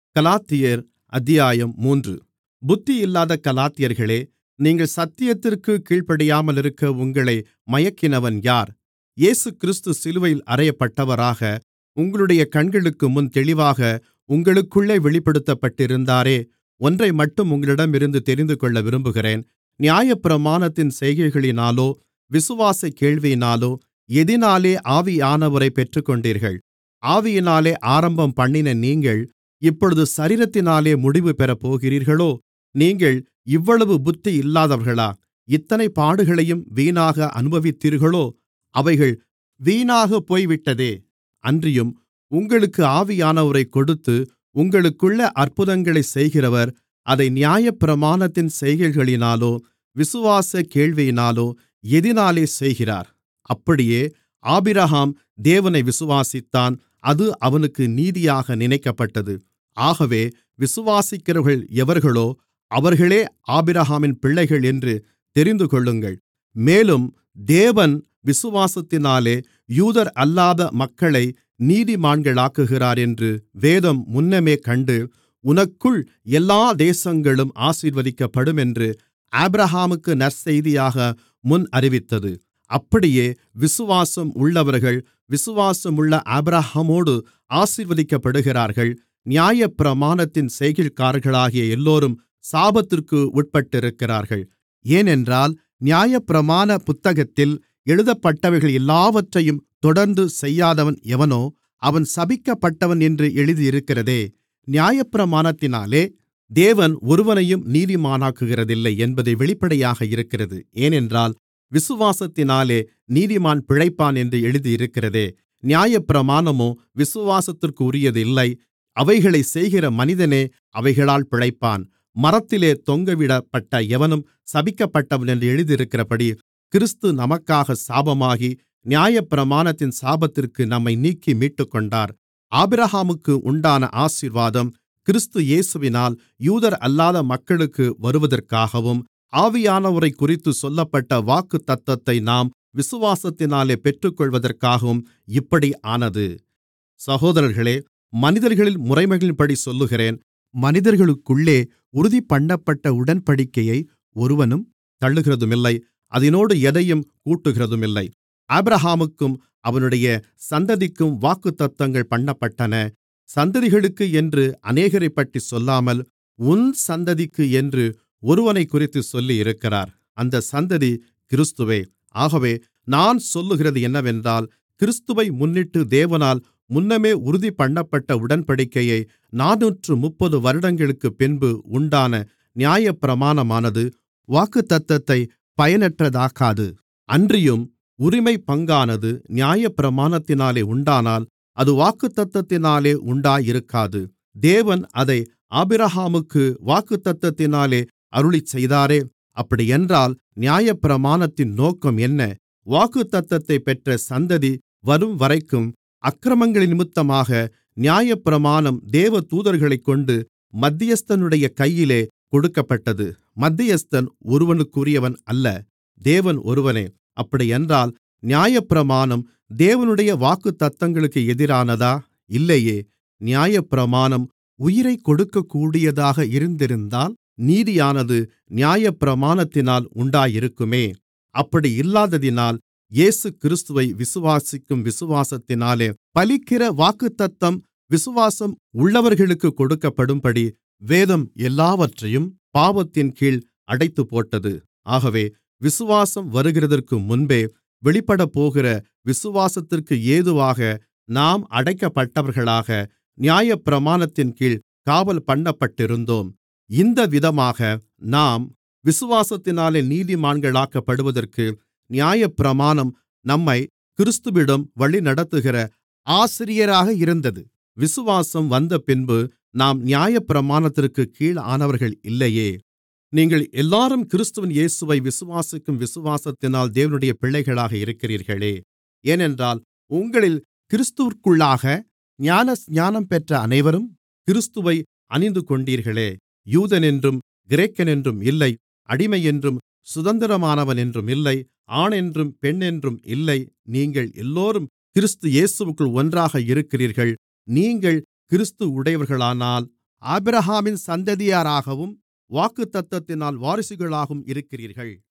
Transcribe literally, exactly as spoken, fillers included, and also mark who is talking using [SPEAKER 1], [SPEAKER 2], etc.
[SPEAKER 1] கலாத்தியர் அத்தியாயம் மூன்று. புத்தியில்லாத கலாத்தியர்களே, நீங்கள் சத்தியத்திற்குக் கீழ்ப்படியாமலிருக்க உங்களை மயக்கினவன் யார்? இயேசுகிறிஸ்து சிலுவையில் அறையப்பட்டவராக உங்களுடைய கண்களுக்குமுன் தெளிவாக உங்களுக்குள்ளே வெளிப்படுத்தப்பட்டிருந்தாரே. ஒன்றைமட்டும் உங்களிடமிருந்து தெரிந்துகொள்ள விரும்புகிறேன். நியாயப்பிரமாணத்தின் செய்கைகளினாலோ விசுவாசக் கேள்வியினாலோ எதினாலே ஆவியானவரைப் பெற்றுக்கொண்டீர்கள்? ஆவியினாலே ஆரம்பம்பண்ணின நீங்கள் இப்பொழுது சரீரத்தினாலே முடிவு பெறப்போகிறீர்களோ? நீங்கள் இவ்வளவு புத்தி இல்லாதவர்களா? இத்தனை பாடுகளையும் வீணாக அனுபவித்தீர்களோ? அவைகள் வீணாகப் போய்விட்டதே. அன்றியும் உங்களுக்கு ஆவியானவரைக் கொடுத்து உங்களுக்குள்ளே அற்புதங்களைச் செய்கிறவர் அதை நியாயப்பிரமாணத்தின் செய்கைகளினாலோ விசுவாசக் கேள்வியினாலோ எதினாலே செய்கிறார்? அப்படியே ஆபிரகாம் தேவனை விசுவாசித்தான், அது அவனுக்கு நீதியாக நினைக்கப்பட்டது. ஆகவே விசுவாசிக்கிறவர்கள் எவர்களோ அவர்களே ஆபிரகாமின் பிள்ளைகள் என்று தெரிந்துகொள்ளுங்கள். மேலும் தேவன் விசுவாசத்தினாலே யூதர் அல்லாத மக்களை நீதிமான்களாக்குகிறார் என்று வேதம் முன்னமே கண்டு, உனக்குள் எல்லா தேசங்களும் ஆசீர்வதிக்கப்படுமென்று ஆபிரகாமுக்கு நற்செய்தியாக முன் அறிவித்தது. அப்படியே விசுவாசம் உள்ளவர்கள் விசுவாசமுள்ள ஆபிரகாமோடு ஆசீர்வதிக்கப்படுகிறார்கள். நியாயப்பிரமாணத்தின் செய்கைக்காரர்களாகிய எல்லோரும் சாபத்திற்கு உட்பட்டிருக்கிறார்கள். ஏனென்றால் நியாயப்பிரமாண புத்தகத்தில் எழுதப்பட்டவைகள் எல்லாவற்றையும் தொடர்ந்து செய்யாதவன் எவனோ அவன் சபிக்கப்பட்டவன் என்று எழுதியிருக்கிறதே. நியாயப்பிரமாணத்தினாலே தேவன் ஒருவனையும் நீதிமானாக்குகிறதில்லை என்பது வெளிப்படையாக இருக்கிறது. ஏனென்றால் விசுவாசத்தினாலே நீதிமான் பிழைப்பான் என்று எழுதியிருக்கிறதே. நியாயப்பிரமாணமோ விசுவாசத்திற்குரியது இல்லை, அவைகளைச் செய்கிற மனிதனே அவைகளால் பிழைப்பான். மரத்திலே தொங்கவிடப்பட்ட எவனும் சபிக்கப்பட்டவன் என்று எழுதியிருக்கிறபடி கிறிஸ்து நமக்காக சாபமாகி நியாயப்பிரமாணத்தின் சாபத்திற்கு நம்மை நீக்கி மீட்டுக்கொண்டார். ஆபிரகாமுக்கு உண்டான ஆசீர்வாதம் கிறிஸ்து இயேசுவினால் யூதர் அல்லாத மக்களுக்கு வருவதற்காகவும், ஆவியானவரைக் குறித்து சொல்லப்பட்ட வாக்குத்தத்தத்தை நாம் விசுவாசத்தினாலே பெற்றுக்கொள்வதற்காகவும் இப்படி ஆனது. சகோதரர்களே, மனிதர்களின் முறைமைகளின்படி சொல்லுகிறேன். மனிதர்களுக்குள்ளே உறுதிபண்ணப்பட்ட உடன்படிக்கையை ஒருவனும் தள்ளுகிறதுமில்லை, அதனோடு எதையும் கூட்டுகிறதுமில்லை. ஆபிரகாமுக்கும் அவனுடைய சந்ததிக்கும் வாக்குத்தத்தங்கள் பண்ணப்பட்டன. சந்ததிகளுக்கு என்று அநேகரைப்பற்றி சொல்லாமல் உன் சந்ததிக்கு என்று ஒருவனைக்குறித்து சொல்லியிருக்கிறார். அந்த சந்ததி கிறிஸ்துவே. ஆகவே நான் சொல்லுகிறது என்னவென்றால், கிறிஸ்துவை முன்னிட்டு தேவனால் முன்னமே உறுதிபண்ணப்பட்ட உடன்படிக்கையை நானூற்று முப்பது வருடங்களுக்குப் பின்பு உண்டான நியாயப்பிரமாணமானது வாக்குத்தத்தத்தை பயனற்றதாக்காது. அன்றியும் உரிமை பங்கானது நியாயப்பிரமாணத்தினாலே உண்டானால் அது வாக்குத்தத்தத்தினாலே உண்டாயிருக்காது. தேவன் அதை ஆபிரகாமுக்கு வாக்குத்தத்தத்தினாலே அருளிச்செய்தாரே. அப்படியென்றால் நியாயப்பிரமாணத்தின் நோக்கம் என்ன? வாக்குத்தத்தத்தைப் பெற்ற சந்ததி வரும்வரைக்கும் அக்கிரமங்களினிமித்தமாக நியாயப்பிரமாணம் தேவதூதர்களைக் கொண்டு மத்தியஸ்தனுடைய கையிலே கொடுக்கப்பட்டது. மத்தியஸ்தன் ஒருவனுக்குரியவன் அல்ல, தேவன் ஒருவனே. அப்படியென்றால் நியாயப்பிரமாணம் தேவனுடைய வாக்குத்தத்தங்களுக்கு எதிரானதா? இல்லையே. நியாயப்பிரமாணம் உயிரைக் கொடுக்கக்கூடியதாக இருந்திருந்தால் நீதியானது நியாயப்பிரமாணத்தினால் உண்டாயிருக்குமே. அப்படி இல்லாததினால் இயேசு கிறிஸ்துவை விசுவாசிக்கும் விசுவாசத்தினாலே பலிக்கிற வாக்குத்தத்தம் விசுவாசம் உள்ளவர்களுக்கு கொடுக்கப்படும்படி வேதம் எல்லாவற்றையும் பாவத்தின் கீழ் அடைத்துப்போட்டது. ஆகவே விசுவாசம் வருகிறதற்கு முன்பே வெளிப்படப்போகிற விசுவாசத்திற்கு ஏதுவாக நாம் அடைக்கப்பட்டவர்களாக நியாயப்பிரமாணத்தின் கீழ் காவல் பண்ணப்பட்டிருந்தோம். இந்த விதமாக நாம் விசுவாசத்தினாலே நீதிமான்களாக்கப்படுவதற்கு நியாயப்பிரமாணம் நம்மை கிறிஸ்துவிடம் வழிநடத்துகிற ஆசிரியராக இருந்தது. விசுவாசம் வந்தபின்பு நாம் நியாயப்பிரமாணத்திற்கு கீழானவர்கள் இல்லையே. நீங்கள் எல்லாரும் கிறிஸ்துவின் இயேசுவை விசுவாசிக்கும் விசுவாசத்தினால் தேவனுடைய பிள்ளைகளாக இருக்கிறீர்களே. ஏனென்றால் உங்களில் கிறிஸ்துவிற்குள்ளாக ஞானஸ்நானம் பெற்ற அனைவரும் கிறிஸ்துவை அணிந்து கொண்டீர்களே. யூதனென்றும் கிரேக்கனென்றும் இல்லை, அடிமையென்றும் சுதந்திரமானவன் என்றும் இல்லை, ஆணென்றும் பெண்ணென்றும் இல்லை, நீங்கள் எல்லோரும் கிறிஸ்து இயேசுவுக்குள் ஒன்றாக இருக்கிறீர்கள். நீங்கள் கிறிஸ்து உடையவர்களானால் ஆபிரகாமின் சந்ததியாராகவும் வாக்குத்தத்தத்தினால் வாரிசுகளாகவும் இருக்கிறீர்கள்.